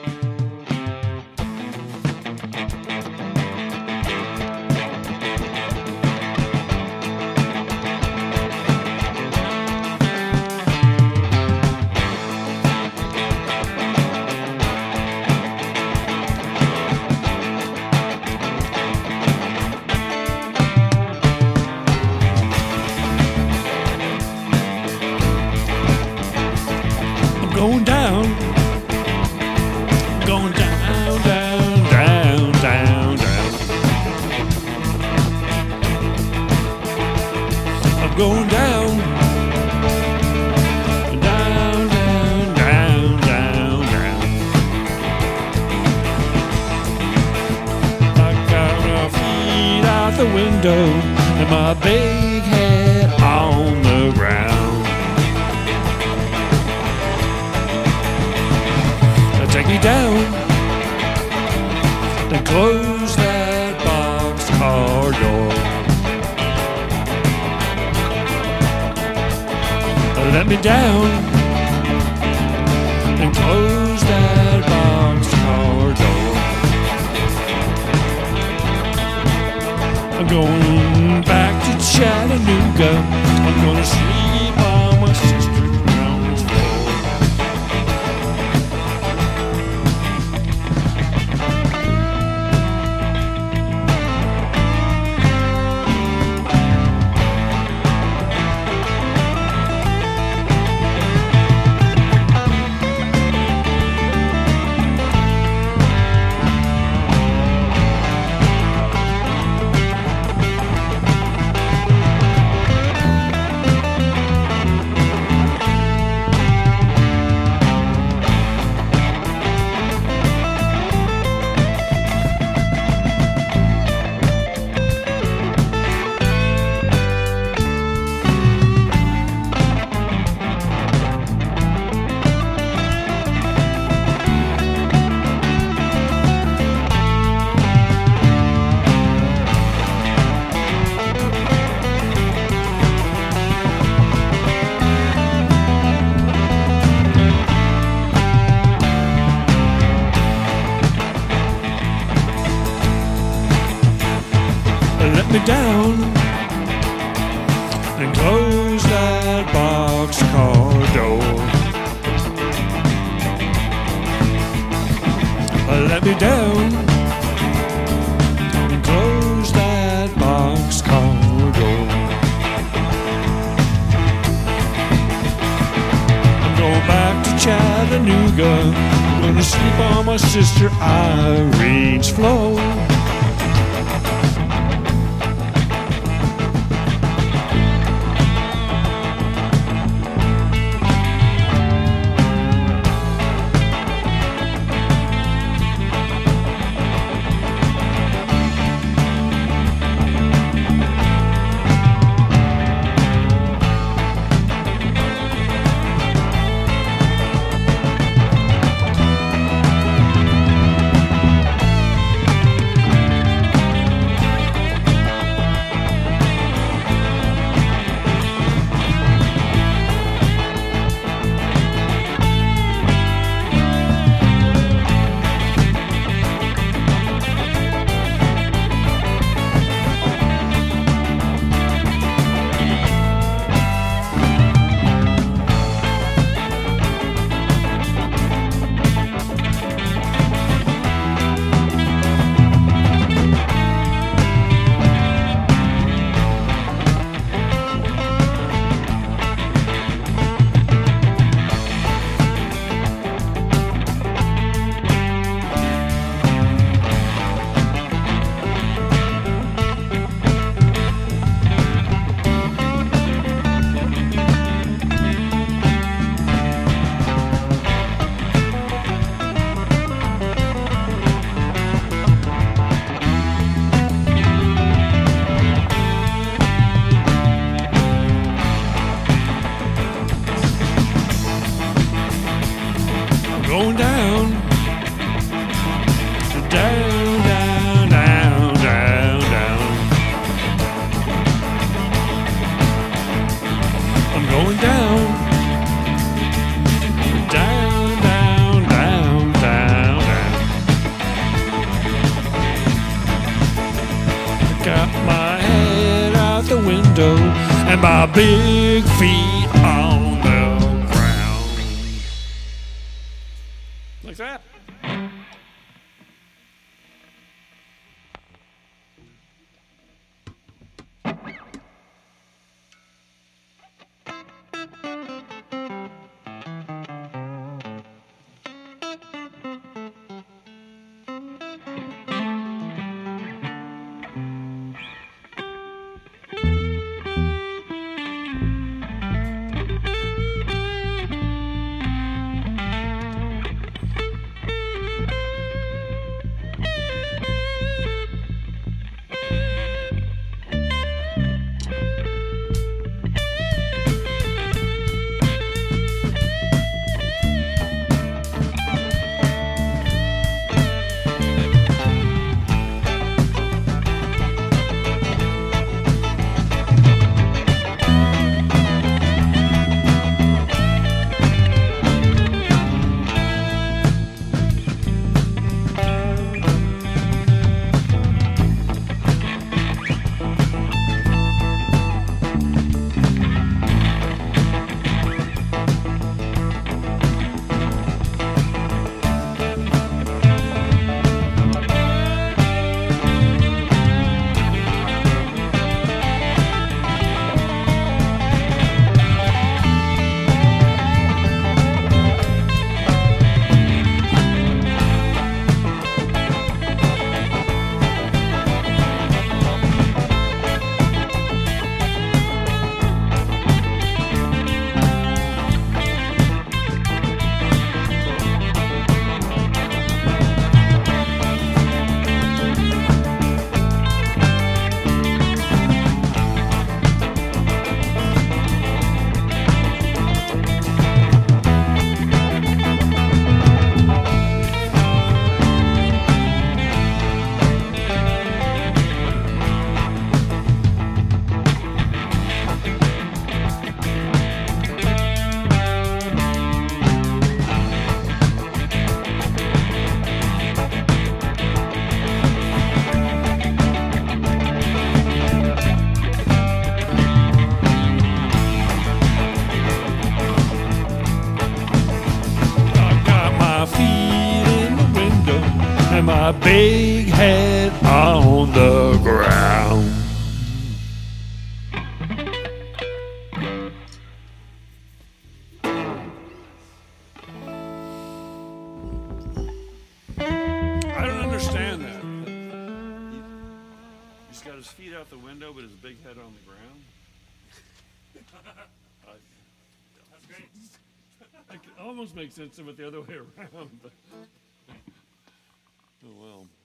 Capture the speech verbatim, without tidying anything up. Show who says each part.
Speaker 1: Going down, going down, down, down, down, down. I'm going down, down, down, down, down, down. I got my feet out the window and my big head on the ground. Take me down and close that boxcar door. Let me down and close that boxcar door. I'm going back to Chattanooga. I'm gonna sleep on my sister's ground floor. Let me down and close that boxcar door. Let me down and close that boxcar door. I'm going back to Chattanooga. I'm gonna sleep on my sister Irene's floor. Going down, down, down, down, down, down. I'm going down, down, down, down, down, and my big feet on the ground. Like that. And my big head on the ground. I don't understand that. He's got his feet out the window, but his big head on the ground. I,
Speaker 2: That's great.
Speaker 1: I could almost make sense of it the other way around. But oh well.